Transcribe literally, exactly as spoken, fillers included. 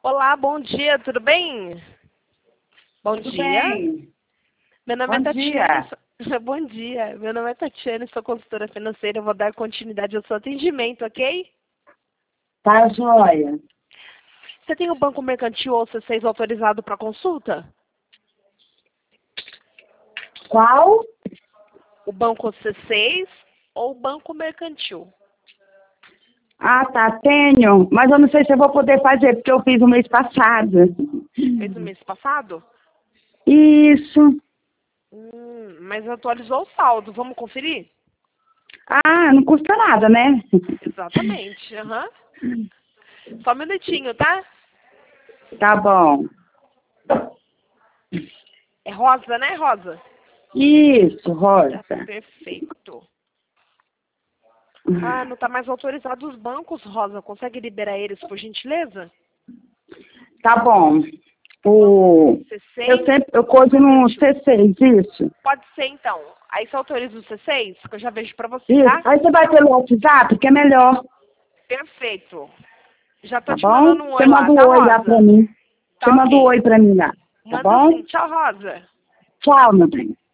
Olá, bom dia, tudo bem? Bom Tudo dia. bem? Meu nome Bom é Tatiane. dia. sou- Bom dia. Meu nome é Tatiane, sou consultora financeira. Eu vou dar continuidade ao seu atendimento, ok? Tá joia. Você tem o Banco Mercantil ou C seis autorizado para consulta? Qual? O Banco C seis ou o Banco Mercantil? Ah, tá, tenho. Mas eu não sei se eu vou poder fazer, porque eu fiz o mês passado. Fez no mês passado? Isso. Hum, mas atualizou o saldo. Vamos conferir? Ah, não custa nada, né? Exatamente. Aham. Só um minutinho, tá? Tá bom. É Rosa, né, Rosa? Isso, Tá Rosa. perfeito. Ah, não tá mais autorizado os bancos, Rosa. Consegue liberar eles, por gentileza? Tá bom. Banco O... C Eu seis? sempre, eu Banco coiso no Mercantil. C seis, isso. Pode ser, então. Aí você autoriza o C seis, que eu já vejo pra você, Isso. tá? Aí você vai pelo WhatsApp, que é melhor. Perfeito. Já tô Tá te bom? mandando um Você oi lá, manda tá, um oi lá pra Rosa? mim. Você Tá manda um oi ok. pra mim lá. Tá Manda bom? sim. Tchau, Rosa. Tchau, meu bem.